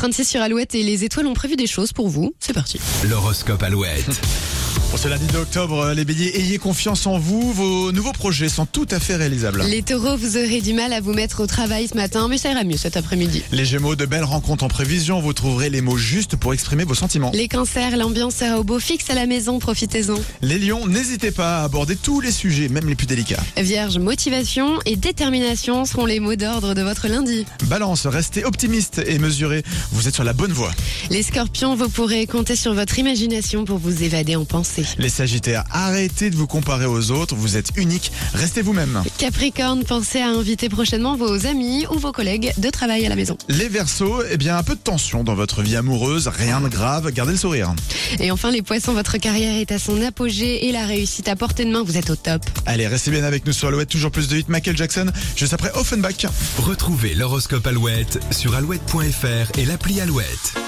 8h36 sur Alouette et les étoiles ont prévu des choses pour vous. C'est parti. L'horoscope Alouette. Pour ce lundi d'octobre, les béliers, ayez confiance en vous, vos nouveaux projets sont tout à fait réalisables. Les taureaux, vous aurez du mal à vous mettre au travail ce matin, mais ça ira mieux cet après-midi. Les gémeaux, de belles rencontres en prévision, vous trouverez les mots justes pour exprimer vos sentiments. Les cancers, l'ambiance sera au beau fixe à la maison, profitez-en. Les lions, n'hésitez pas à aborder tous les sujets, même les plus délicats. Vierge, motivation et détermination seront les mots d'ordre de votre lundi. Balance, restez optimiste et mesuré, vous êtes sur la bonne voie. Les scorpions, vous pourrez compter sur votre imagination pour vous évader en pensée. Les sagittaires, arrêtez de vous comparer aux autres, vous êtes unique, restez vous-même. Capricorne, pensez à inviter prochainement vos amis ou vos collègues de travail à la maison. Les Verseaux, un peu de tension dans votre vie amoureuse, rien de grave, gardez le sourire. Et enfin les poissons, votre carrière est à son apogée et la réussite à portée de main, vous êtes au top. Allez, restez bien avec nous sur Alouette, toujours plus de hits, Michael Jackson, juste après Offenbach. Retrouvez l'horoscope Alouette sur alouette.fr et l'appli Alouette.